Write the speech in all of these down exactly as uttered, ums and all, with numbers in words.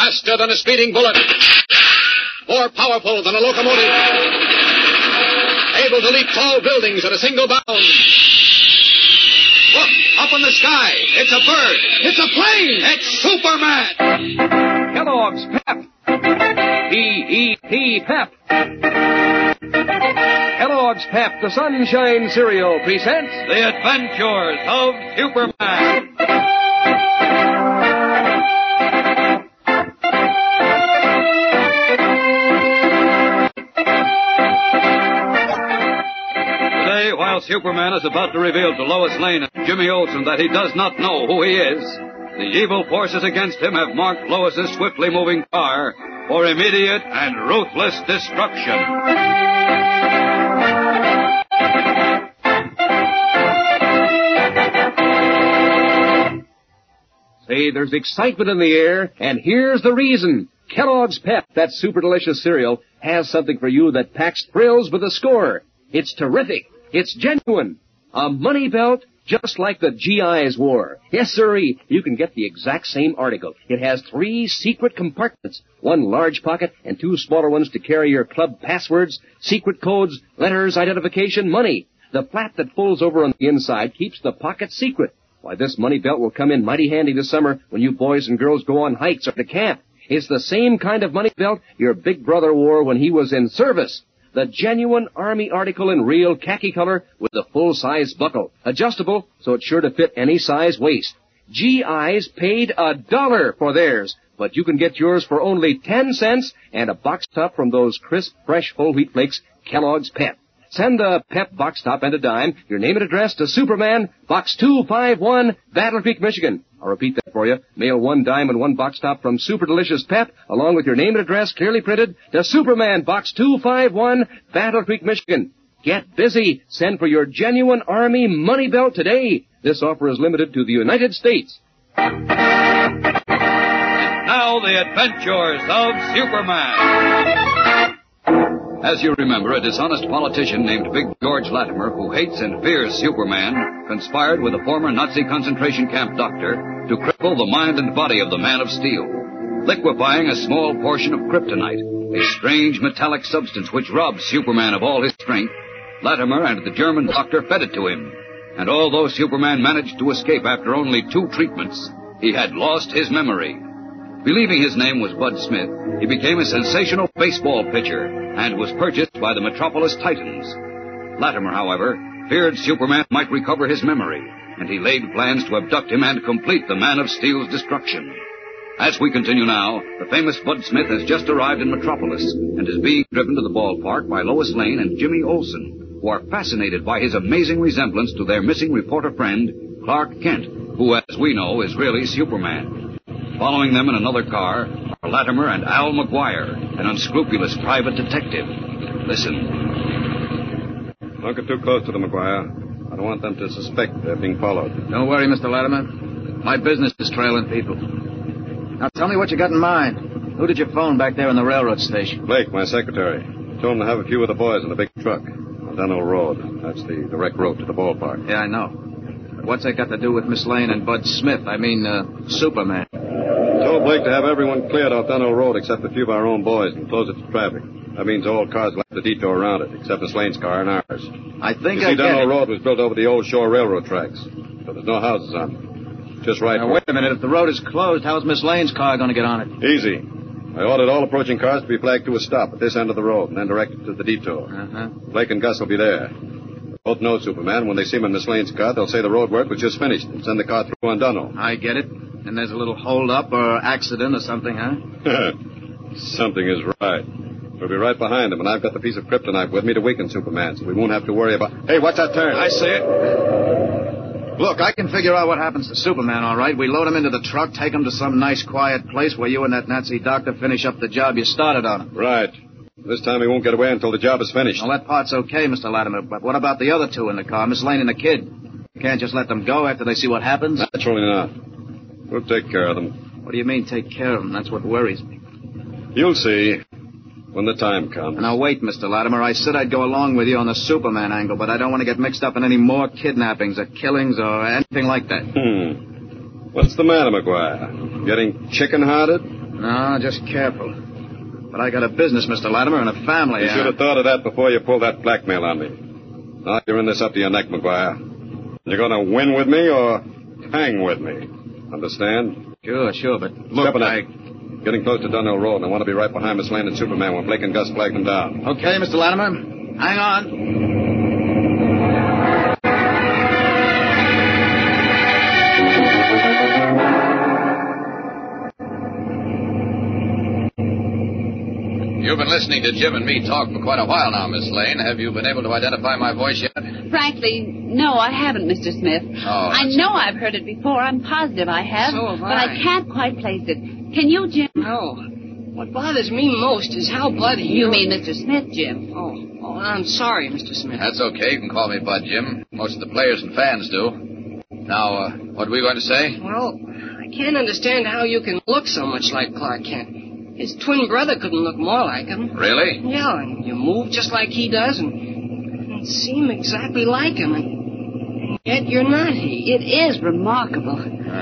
Faster than a speeding bullet. More powerful than a locomotive. Able to leap tall buildings at a single bound. Look, up in the sky. It's a bird. It's a plane. It's Superman. Kellogg's Pep. P E P, Pep. Kellogg's Pep, the Sunshine Cereal, presents The Adventures of Superman. Today, while Superman is about to reveal to Lois Lane and Jimmy Olsen that he does not know who he is, the evil forces against him have marked Lois's swiftly moving car for immediate and ruthless destruction. Say, there's excitement in the air, and here's the reason. Kellogg's Pep, that super delicious cereal, has something for you that packs thrills with a score. It's terrific. It's genuine. A money belt just like the G Is wore. Yes, sirree, you can get the exact same article. It has three secret compartments, one large pocket and two smaller ones to carry your club passwords, secret codes, letters, identification, money. The flap that folds over on the inside keeps the pocket secret. Why, this money belt will come in mighty handy this summer when you boys and girls go on hikes or to camp. It's the same kind of money belt your big brother wore when he was in service. The genuine Army article in real khaki color with a full-size buckle. Adjustable, so it's sure to fit any size waist. G Is paid a dollar for theirs, but you can get yours for only ten cents and a box top from those crisp, fresh whole wheat flakes, Kellogg's Pep. Send the Pep box top and a dime, your name and address to Superman, Box two five one, Battle Creek, Michigan. I'll repeat that for you. Mail one dime and one box top from Super Delicious Pep, along with your name and address clearly printed, to Superman, Box two five one, Battle Creek, Michigan. Get busy. Send for your genuine Army money belt today. This offer is limited to the United States. And now, the Adventures of Superman. As you remember, a dishonest politician named Big George Latimer, who hates and fears Superman, conspired with a former Nazi concentration camp doctor to cripple the mind and body of the Man of Steel, liquefying a small portion of kryptonite, a strange metallic substance which robs Superman of all his strength. Latimer and the German doctor fed it to him, and although Superman managed to escape after only two treatments, he had lost his memory. Believing his name was Bud Smith, he became a sensational baseball pitcher and was purchased by the Metropolis Titans. Latimer, however, feared Superman might recover his memory, and he laid plans to abduct him and complete the Man of Steel's destruction. As we continue now, the famous Bud Smith has just arrived in Metropolis and is being driven to the ballpark by Lois Lane and Jimmy Olsen, who are fascinated by his amazing resemblance to their missing reporter friend, Clark Kent, who, as we know, is really Superman. Following them in another car are Latimer and Al McGuire, an unscrupulous private detective. Listen. Don't get too close to them, McGuire. I don't want them to suspect they're being followed. Don't worry, Mister Latimer. My business is trailing people. Now tell me what you got in mind. Who did you phone back there in the railroad station? Blake, my secretary. Told him to have a few of the boys in a big truck on Dunhill Road. That's the direct road to the ballpark. Yeah, I know. But what's that got to do with Miss Lane and Bud Smith? I mean, uh, Superman. Told Blake to have everyone cleared off Dunhill Road except a few of our own boys and close it to traffic. That means all cars will have to detour around it, except Miss Lane's car and ours. I think you I see, get Dunhill it. Road was built over the old shore railroad tracks, so there's no houses on it. Just right. Now, wait a minute. If the road is closed, how's Miss Lane's car going to get on it? Easy. I ordered all approaching cars to be flagged to a stop at this end of the road and then directed to the detour. Uh-huh. Blake and Gus will be there. Both know Superman. When they see him in Miss Lane's car, they'll say the road work was just finished and send the car through on Dunhill. I get it. And there's a little hold-up or accident or something, huh? Something is right. We'll be right behind him, and I've got the piece of kryptonite with me to weaken Superman, so we won't have to worry about... Hey, watch that turn. I see it. Look, I can figure out what happens to Superman, all right. We load him into the truck, take him to some nice, quiet place where you and that Nazi doctor finish up the job you started on him. Right. This time he won't get away until the job is finished. Well, that part's okay, Mister Latimer, but what about the other two in the car, Miss Lane and the kid? You can't just let them go after they see what happens? Naturally not. We'll take care of them. What do you mean, take care of them? That's what worries me. You'll see when the time comes. Now, wait, Mister Latimer. I said I'd go along with you on the Superman angle, but I don't want to get mixed up in any more kidnappings or killings or anything like that. Hmm. What's the matter, McGuire? Getting chicken-hearted? No, just careful. But I got a business, Mister Latimer, and a family. You uh... should have thought of that before you pulled that blackmail on me. Now you're in this up to your neck, McGuire. You're going to win with me or hang with me. Understand? Sure, sure, but look, Step on I... it. Getting close to Dunhill Road, and I want to be right behind Miss Lane and Superman when Blake and Gus flag them down. Okay, Mister Latimer. Hang on. You've been listening to Jim and me talk for quite a while now, Miss Lane. Have you been able to identify my voice yet? Frankly, no, I haven't, Mister Smith. Oh, I know I've heard it before. I'm positive I have. So have but I. I can't quite place it. Can you, Jim? No. What bothers me most is how Bud... You mean Mister Smith, Jim? Oh, oh, I'm sorry, Mister Smith. That's okay. You can call me Bud, Jim. Most of the players and fans do. Now, uh, what were you going to say? Well, I can't understand how you can look so much like Clark Kent. His twin brother couldn't look more like him. Really? Yeah, and you move just like he does and, and seem exactly like him, and, and yet you're not he. It is remarkable.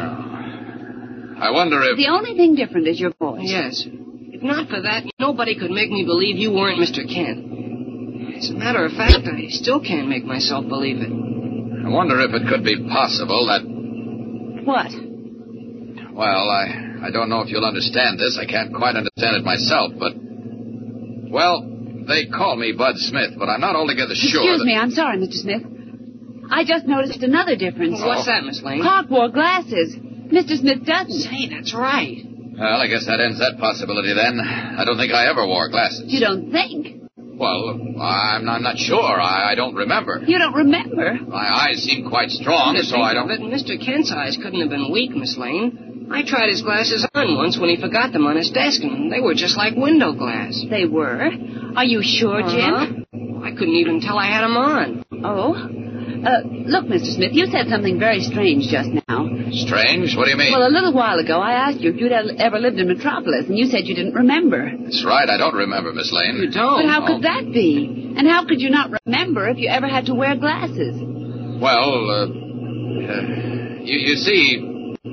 Oh. I wonder if... The only thing different is your voice. Yes. If not for that, nobody could make me believe you weren't Mister Kent. As a matter of fact, I still can't make myself believe it. I wonder if it could be possible that... What? Well, I... I don't know if you'll understand this. I can't quite understand it myself, but... Well, they call me Bud Smith, but I'm not altogether sure Excuse that... me, I'm sorry, Mister Smith. I just noticed another difference. Well, what's that, Miss Lane? Clark wore glasses. Mister Smith doesn't. Say, that's right. Well, I guess that ends that possibility then. I don't think I ever wore glasses. You don't think? Well, I'm, I'm not sure. I, I don't remember. You don't remember? My eyes seem quite strong, To so think I of don't... it, Mister Kent's eyes couldn't have been weak, Miss Lane. I tried his glasses on once when he forgot them on his desk, and they were just like window glass. They were? Are you sure, Uh-huh. Jim? I couldn't even tell I had them on. Oh? Uh, look, Mister Smith, you said something very strange just now. Strange? What do you mean? Well, a little while ago, I asked you if you'd ever lived in Metropolis, and you said you didn't remember. That's right. I don't remember, Miss Lane. You don't? But how Oh. could that be? And how could you not remember if you ever had to wear glasses? Well, uh, uh you, you see...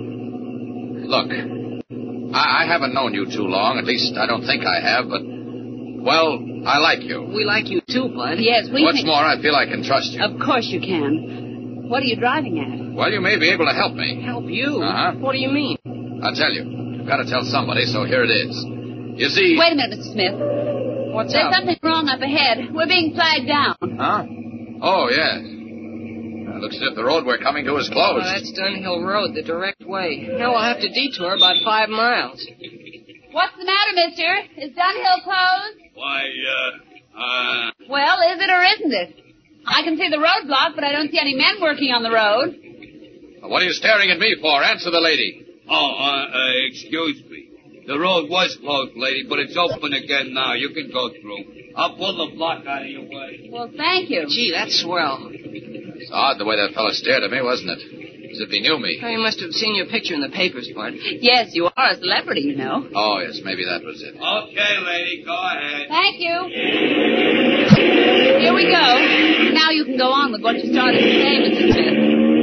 Look, I, I haven't known you too long. At least, I don't think I have, but... Well, I like you. We like you too, Bud. Yes, we What's think... more, I feel I can trust you. Of course you can. What are you driving at? Well, you may be able to help me. Help you? Uh-huh. What do you mean? I'll tell you. I've got to tell somebody, so here it is. You see... Wait a minute, Mister Smith. What's There's up? something wrong up ahead. We're being flagged down. Huh? Oh, yes. It looks as if the road we're coming to is Oh, closed. that's Dunhill Road, the direct way. Now we'll have to detour about five miles. What's the matter, mister? Is Dunhill closed? Why, uh, uh... Well, is it or isn't it? I can see the road blocked, but I don't see any men working on the road. What are you staring at me for? Answer the lady. Oh, uh, uh, excuse me. The road was closed, lady, but it's open again now. You can go through. I'll pull the block out of your way. Well, thank you. Gee, that's swell. It's odd the way that fellow stared at me, wasn't it? As if he knew me. He must have seen your picture in the papers, Bud. Yes, you are a celebrity, you know. Oh, yes, maybe that was it. Okay, lady, go ahead. Thank you. Here we go. Now you can go on with what you started to say, Mister Smith.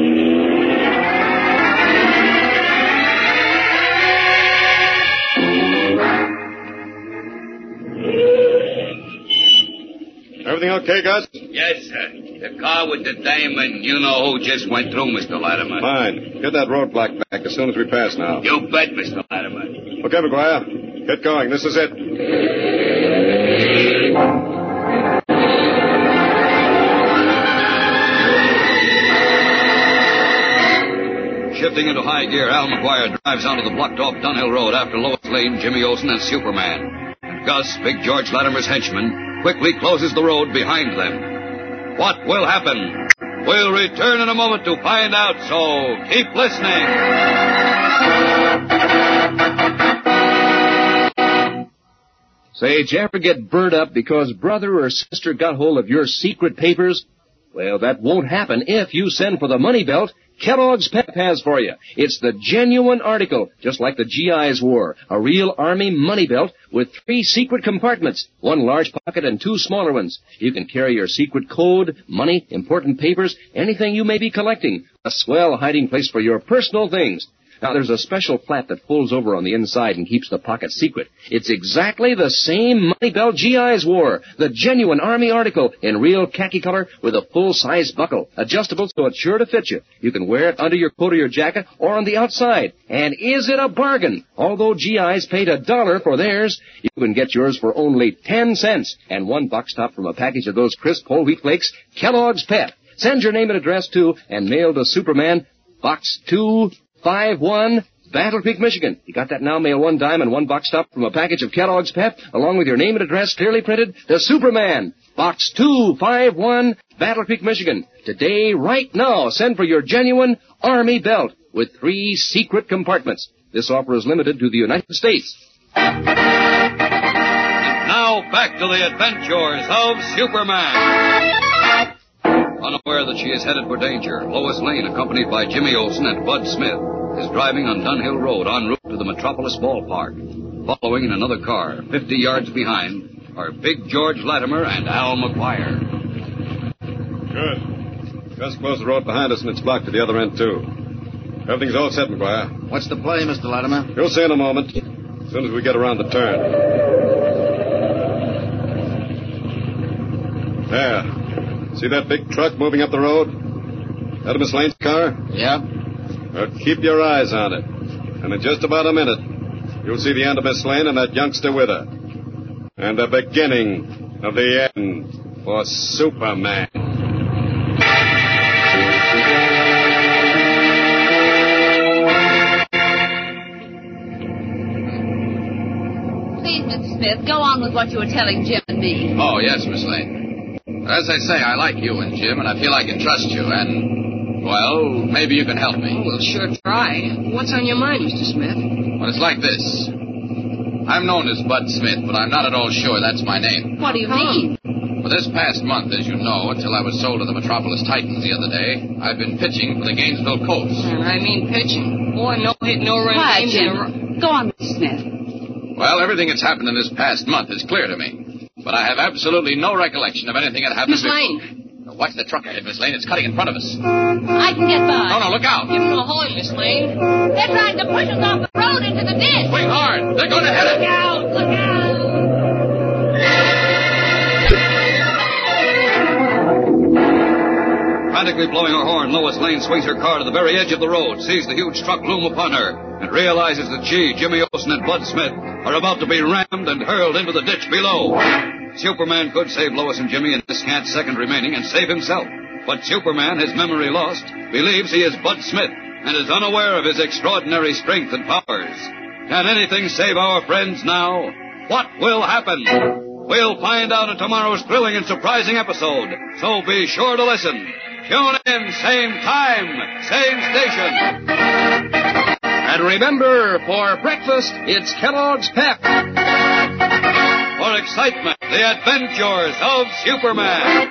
Everything okay, Gus? Yes, sir. The car with the diamond, you know who just went through, Mister Latimer. Fine. Get that roadblock back as soon as we pass now. You bet, Mister Latimer. Okay, McGuire. Get going. This is it. Shifting into high gear, Al McGuire drives onto the blocked-off Dunhill Road after Lois Lane, Jimmy Olsen, and Superman. And Gus, Big George Latimer's henchman, quickly closes the road behind them. What will happen? We'll return in a moment to find out, so keep listening. Say, did you ever get burned up because brother or sister got hold of your secret papers? Well, that won't happen if you send for the money belt Kellogg's Pep has for you. It's the genuine article, just like the G Is wore. A real Army money belt with three secret compartments, one large pocket and two smaller ones. You can carry your secret code, money, important papers, anything you may be collecting. A swell hiding place for your personal things. Now, there's a special flap that folds over on the inside and keeps the pocket secret. It's exactly the same money belt G Is wore. The genuine Army article in real khaki color with a full-size buckle. Adjustable so it's sure to fit you. You can wear it under your coat or your jacket or on the outside. And is it a bargain? Although G Is paid a dollar for theirs, you can get yours for only ten cents. And one box top from a package of those crisp whole wheat flakes, Kellogg's Pep. Send your name and address to and mail to Superman, Box two five one, Battle Creek, Michigan. You got that now? Mail one dime and one box top from a package of Kellogg's Pep, along with your name and address clearly printed to Superman, Box two five one, Battle Creek, Michigan. Today, right now, send for your genuine Army belt with three secret compartments. This offer is limited to the United States. And now, back to the adventures of Superman. Unaware that she is headed for danger, Lois Lane, accompanied by Jimmy Olsen and Bud Smith, is driving on Dunhill Road en route to the Metropolis Ballpark. Following in another car, fifty yards behind, are Big George Latimer and Al McGuire. Good. Just close the road behind us, and it's blocked to the other end, too. Everything's all set, McGuire. What's the play, Mister Latimer? You'll see in a moment, as soon as we get around the turn. There. See that big truck moving up the road? That Miss Lane's car? Yeah. Well, keep your eyes on it. And in just about a minute, you'll see the end of Miss Lane and that youngster with her. And the beginning of the end for Superman. Please, Mister Smith, go on with what you were telling Jim and me. Oh, yes, Miss Lane. As I say, I like you and Jim, and I feel I can trust you, and, well, maybe you can help me. We'll sure try. What's on your mind, Mister Smith? Well, it's like this. I'm known as Bud Smith, but I'm not at all sure that's my name. What do you mean? For this past month, as you know, until I was sold to the Metropolis Titans the other day, I've been pitching for the Gainesville Colts. And I mean pitching. Boy, no hit, no run Quiet, games in a Jim. row. Go on, Mister Smith. Well, everything that's happened in this past month is clear to me. But I have absolutely no recollection of anything that happened. Miss Lane. Now, watch the truck ahead, Miss Lane. It's cutting in front of us. I can get by. No, no, look out. Give him a horn, Miss Lane. They're trying to push us off the road into the ditch. Swing hard. They're going to hit Look it. out! Look out! Frantically blowing her horn, Lois Lane swings her car to the very edge of the road, sees the huge truck loom upon her, and realizes that she, Jimmy Olsen, and Bud Smith are about to be rammed and hurled into the ditch below. Superman could save Lois and Jimmy in the scant second remaining and save himself. But Superman, his memory lost, believes he is Bud Smith and is unaware of his extraordinary strength and powers. Can anything save our friends now? What will happen? We'll find out in tomorrow's thrilling and surprising episode, so be sure to listen. Tune in, same time, same station. And remember, for breakfast, it's Kellogg's Pep. For excitement, the adventures of Superman.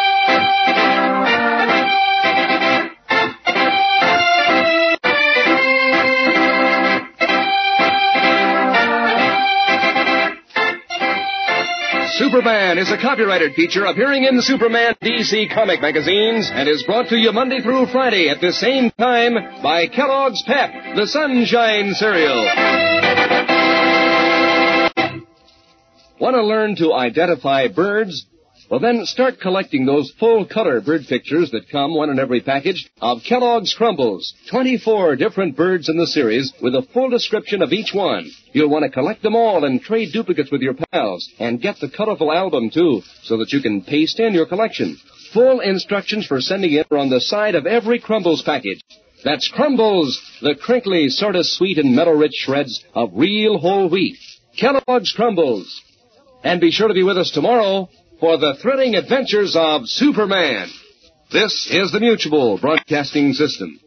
Superman is a copyrighted feature appearing in Superman D C comic magazines and is brought to you Monday through Friday at the same time by Kellogg's Pep, the Sunshine Cereal. Want to learn to identify birds? Well, then start collecting those full-color bird pictures that come, one in every package, of Kellogg's Crumbles. twenty-four different birds in the series with a full description of each one. You'll want to collect them all and trade duplicates with your pals. And get the colorful album, too, so that you can paste in your collection. Full instructions for sending it are on the side of every Crumbles package. That's Crumbles, the crinkly, sort of sweet and metal-rich shreds of real whole wheat. Kellogg's Crumbles. And be sure to be with us tomorrow for the thrilling adventures of Superman. This is the Mutual Broadcasting System.